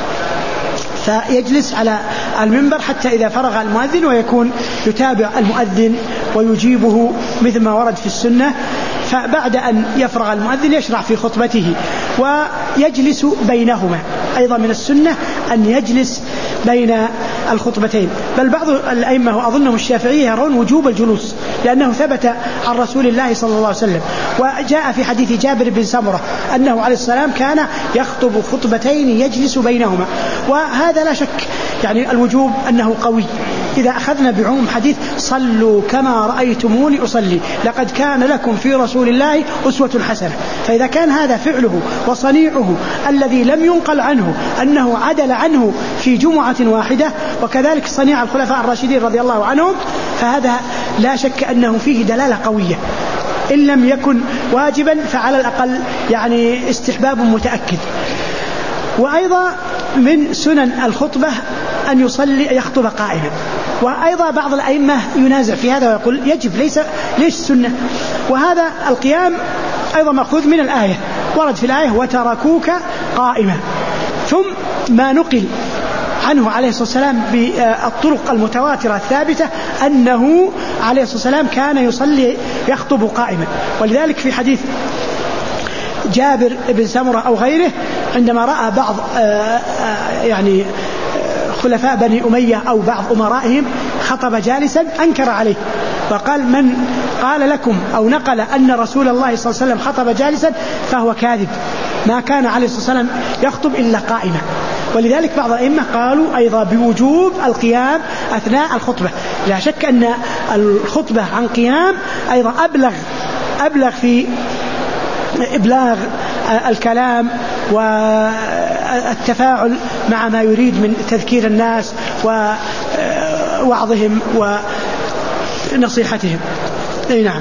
فيجلس على المنبر حتى إذا فرغ المؤذن ويكون يتابع المؤذن ويجيبه مثل ما ورد في السنة. فبعد أن يفرغ المؤذن يشرع في خطبته ويجلس بينهما. أيضا من السنة أن يجلس بين الخطبتين، بل بعض الأئمة وأظنهم الشافعية يرون وجوب الجلوس، لأنه ثبت عن رسول الله صلى الله عليه وسلم، وجاء في حديث جابر بن سمرة أنه عليه السلام كان يخطب خطبتين يجلس بينهما. وهذا لا شك يعني الوجوب أنه قوي إذا أخذنا بعموم حديث صلوا كما رأيتموني أصلي لقد كان لكم في رسول الله أسوة حسنة. فإذا كان هذا فعله وصنيعه الذي لم ينقل عنه أنه عدل عنه في جمعة واحدة، وكذلك صنيع الخلفاء الراشدين رضي الله عنهم، فهذا لا شك أنه فيه دلالة قوية، إن لم يكن واجبا فعلى الأقل يعني استحباب متأكد. وأيضا من سنن الخطبة أن يخطب قائما، وأيضا بعض الأئمة ينازع في هذا ويقول يجب ليش السنة. وهذا القيام أيضا مأخوذ من الآية، ورد في الآية وتركوك قائما. ثم ما نقل عنه عليه الصلاة والسلام بالطرق المتواترة الثابتة أنه عليه الصلاة والسلام كان يصلي يخطب قائما. ولذلك في حديث جابر بن سمرة أو غيره عندما رأى بعض يعني خلفاء بني أمية أو بعض أمرائهم خطب جالسا أنكر عليه وقال من قال لكم أو نقل أن رسول الله صلى الله عليه وسلم خطب جالسا فهو كاذب، ما كان عليه الصلاة والسلام يخطب إلا قائما. ولذلك بعض الأئمة قالوا أيضا بوجوب القيام أثناء الخطبة. لا شك أن الخطبة عن قيام أيضا أبلغ في إبلاغ الكلام والتفاعل مع ما يريد من تذكير الناس ووعظهم ونصيحتهم. أي نعم.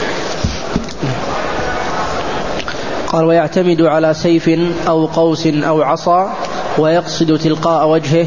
قال ويعتمد على سيف أو قوس أو عصا ويقصد تلقاء وجهه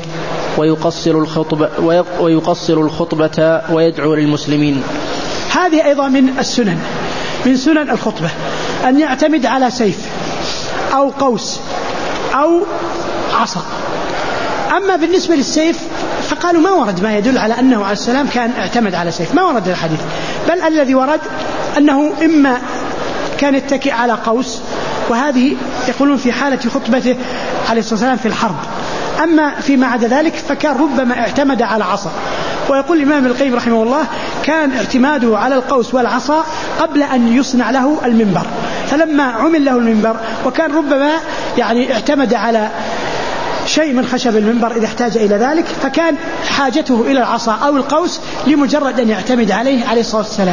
ويقصر الخطبة ويدعو للمسلمين. هذه أيضا من سنن الخطبة أن يعتمد على سيف أو قوس أو عصا. أما بالنسبة للسيف فقالوا ما ورد ما يدل على أنه عليه السلام كان اعتمد على سيف، ما ورد الحديث، بل الذي ورد أنه إما كان يتكئ على قوس، وهذه يقولون في حالة خطبته عليه الصلاة والسلام في الحرب. أما فيما عدا ذلك فكان ربما اعتمد على عصا. ويقول الإمام ابن القيم رحمه الله كان اعتماده على القوس والعصا قبل أن يصنع له المنبر، فلما عمل له المنبر وكان ربما يعني اعتمد على شيء من خشب المنبر إذا احتاج إلى ذلك، فكان حاجته إلى العصا أو القوس لمجرد أن يعتمد عليه الصلاة والسلام.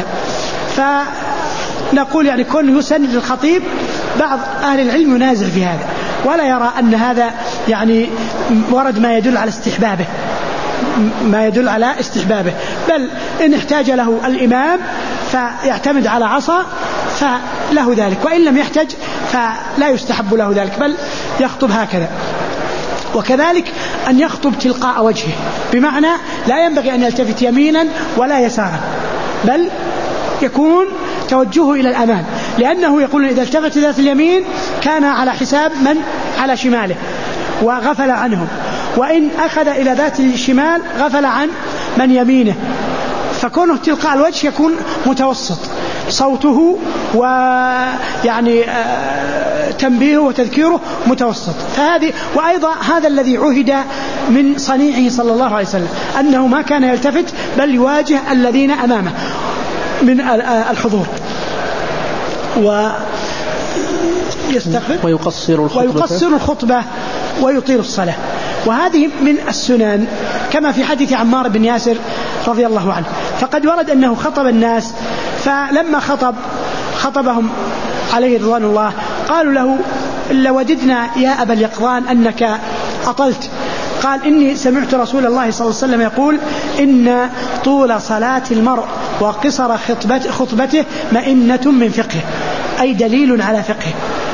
فنقول يعني كون يسن للخطيب، بعض أهل العلم ينازع في هذا ولا يرى أن هذا يعني ورد ما يدل على استحبابه، بل إن احتاج له الإمام فيعتمد على عصا فله ذلك، وإن لم يحتاج فلا يستحب له ذلك بل يخطب هكذا. وكذلك أن يخطب تلقاء وجهه، بمعنى لا ينبغي أن يلتفت يمينا ولا يسارا، بل يكون توجهه إلى الأمام، لأنه يقول إذا التفت ذات اليمين كان على حساب من على شماله وغفل عنهم، وإن أخذ إلى ذات الشمال غفل عن من يمينه. فكونه تلقاء الوجه يكون متوسط صوته ويعني تنبيهه وتذكيره متوسط. وأيضا هذا الذي عهد من صنيعه صلى الله عليه وسلم أنه ما كان يلتفت بل يواجه الذين أمامه من الحضور ويقصر الخطبة ويطيل الصلاة. وهذه من السنن كما في حديث عمار بن ياسر رضي الله عنه، فقد ورد أنه خطب الناس، فلما خطبهم عليه رضوان الله قالوا له لوددنا يا أبا اليقظان أنك أطلت. قال إني سمعت رسول الله صلى الله عليه وسلم يقول إن طول صلاة المرء وقصر خطبته مئنة من فقهه، أي دليل على فقهه.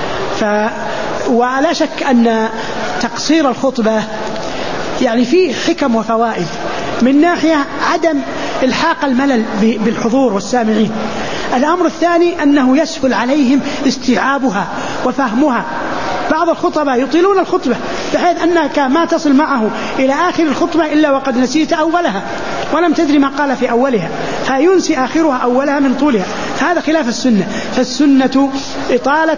ولا شك أن تقصير الخطبة يعني فيه حكم وفوائد، من ناحية عدم الحاق الملل بالحضور والسامعين. الأمر الثاني أنه يسهل عليهم استيعابها وفهمها. بعض الخطبة يطيلون الخطبة بحيث أنك ما تصل معه إلى آخر الخطبة إلا وقد نسيت أولها ولم تدري ما قال في أولها، فينسي آخرها أولها من طولها، هذا خلاف السنة. فالسنة إطالة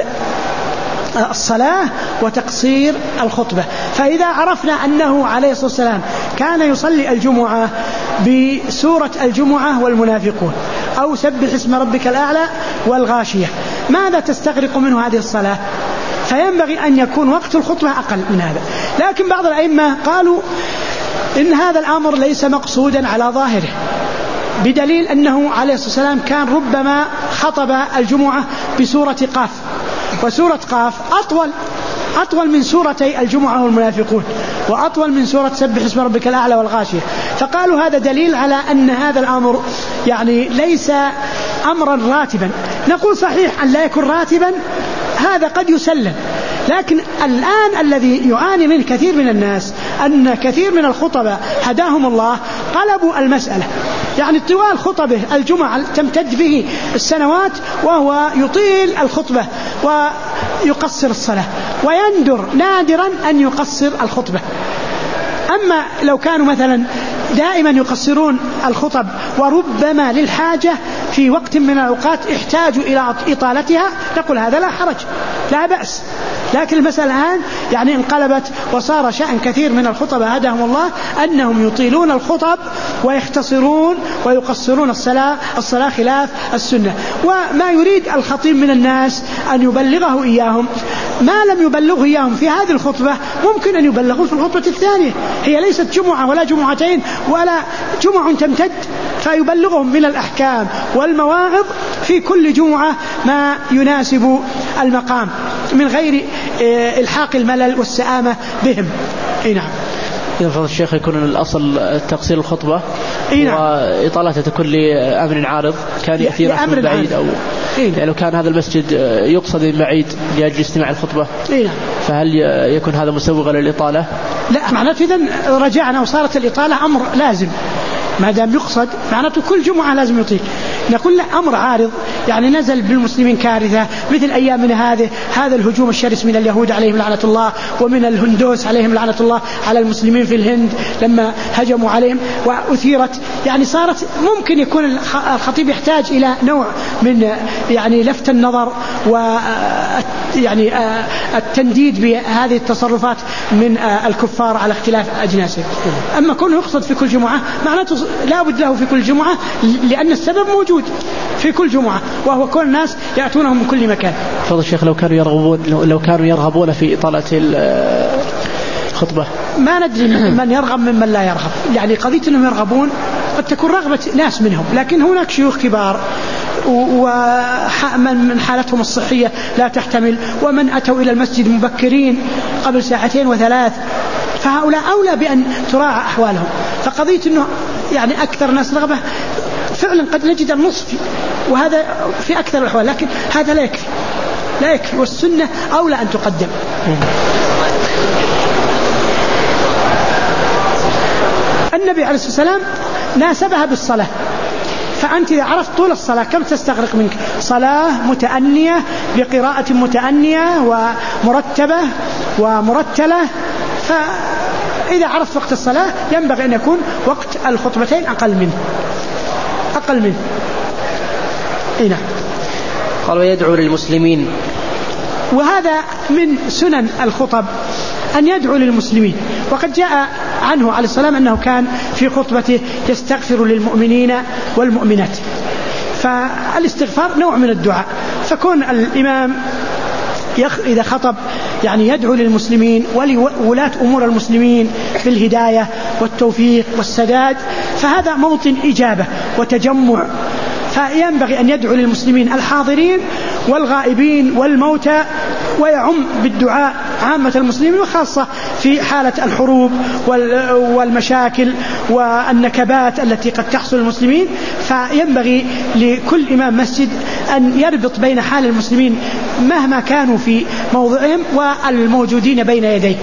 الصلاة وتقصير الخطبة. فإذا عرفنا أنه عليه الصلاة والسلام كان يصلي الجمعة بسورة الجمعة والمنافقون أو سبح اسم ربك الأعلى والغاشية، ماذا تستغرق منه هذه الصلاة؟ فينبغي أن يكون وقت الخطبة أقل من هذا. لكن بعض الأئمة قالوا إن هذا الأمر ليس مقصودا على ظاهره، بدليل أنه عليه الصلاة والسلام كان ربما خطب الجمعة بسورة قاف، وسورة قاف أطول من سورتي الجمعة والمنافقون، وأطول من سورة سبح اسم ربك الأعلى والغاشية. فقالوا هذا دليل على أن هذا الأمر يعني ليس أمرا راتبا. نقول صحيح أن لا يكون راتبا، هذا قد يسلم، لكن الآن الذي يعاني منه كثير من الناس أن كثير من الخطباء هداهم الله قلبوا المسألة، يعني طوال خطبه الجمعة تمتد به السنوات وهو يطيل الخطبة ويقصر الصلاة، ويندر نادرا أن يقصر الخطبة. أما لو كانوا مثلا دائما يقصرون الخطب وربما للحاجة في وقت من الأوقات احتاجوا إلى إطالتها نقول هذا لا حرج لا بأس. لكن المسألة الآن يعني انقلبت وصار شأن كثير من الخطبة هداهم الله أنهم يطيلون الخطب ويختصرون ويقصرون الصلاة خلاف السنة. وما يريد الخطيب من الناس أن يبلغه إياهم ما لم يبلغه إياهم في هذه الخطبة ممكن أن يبلغه في الخطبة الثانية. هي ليست جمعة ولا جمعتين ولا جمع تمتد، فيبلغهم من الأحكام والمواعظ في كل جمعة ما يناسب المقام من غير الحاق الملل والسآمة بهم. نعم. يفضل الشيخ يكون الأصل تقصير الخطبة وإطالتها تكون لأمر عارض كان يأتينا من بعيد أو يعني لو كان هذا المسجد يقصد من بعيد لأجل استماع الخطبة فهل يكون هذا مسوغا للإطالة؟ لا، معناته إذن رجعنا وصارت الإطالة أمر لازم ما دام يقصد، معناته كل جمعة لازم يطيل. نقول له أمر عارض يعني نزل بالمسلمين كارثة مثل أيامنا هذا الهجوم الشرس من اليهود عليهم لعنة الله ومن الهندوس عليهم لعنة الله على المسلمين في الهند لما هجموا عليهم وأثيرت يعني صارت ممكن يكون الخطيب يحتاج إلى نوع من يعني لفت النظر ويعني التنديد بهذه التصرفات من الكفار على اختلاف أجناسهم. أما كونه يقصد في كل جمعة معناته لا بد له في كل جمعة لأن السبب موجود في كل جمعة وهو كل الناس يأتونهم من كل مكان. فضل الشيخ لو كانوا يرغبون في إطالة الخطبة ما ندري من يرغب ممن لا يرغب، يعني قضية أنهم يرغبون قد تكون رغبة ناس منهم، لكن هناك شيوخ كبار ومن حالتهم الصحية لا تحتمل ومن أتوا إلى المسجد مبكرين قبل 2 و3 فهؤلاء أولى بأن تراعى أحوالهم. فقضية أنه يعني أكثر ناس رغبة فعلا قد نجد النصف وهذا في أكثر الأحوال، لكن هذا لا يكفي والسنة أولى أن تقدم. النبي عليه الصلاة والسلام ناسبها بالصلاة، فأنت إذا عرفت طول الصلاة كم تستغرق منك؟ صلاة متأنية بقراءة متأنية ومرتبة ومرتلة، فإذا عرفت وقت الصلاة ينبغي أن يكون وقت الخطبتين أقل منه. نعم. قال ويدعو للمسلمين، وهذا من سنن الخطب أن يدعو للمسلمين، وقد جاء عنه عليه السلام أنه كان في خطبته يستغفر للمؤمنين والمؤمنات، فالاستغفار نوع من الدعاء، فكون الإمام إذا خطب يعني يدعو للمسلمين ولولاة أمور المسلمين بالهداية والتوفيق والسداد فهذا موطن إجابة وتجمع، فينبغي أن يدعو للمسلمين الحاضرين والغائبين والموتى، ويعم بالدعاء عامة المسلمين وخاصة في حالة الحروب والمشاكل والنكبات التي قد تحصل للمسلمين. فينبغي لكل إمام مسجد أن يربط بين حال المسلمين مهما كانوا في موضعهم والموجودين بين يديه.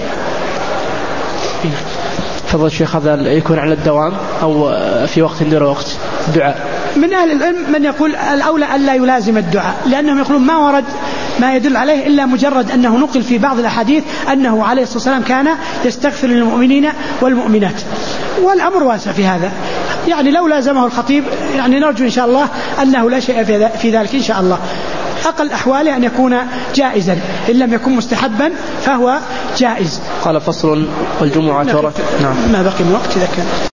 فضل الشيخ هذا يكون على الدوام أو في وقت دون وقت دعاء؟ من أهل العلم من يقول الأولى ألا يلازم الدعاء، لأنهم يقولون ما ورد ما يدل عليه إلا مجرد أنه نقل في بعض الأحاديث أنه عليه الصلاة والسلام كان يستغفر للمؤمنين والمؤمنات، والأمر واسع في هذا، يعني لو لازمه الخطيب يعني نرجو إن شاء الله أنه لا شيء في ذلك إن شاء الله. أقل أحواله أن يكون جائزا، إن لم يكن مستحبا فهو جائز. قال فصل والجمعة ما بقي من وقت إذا كان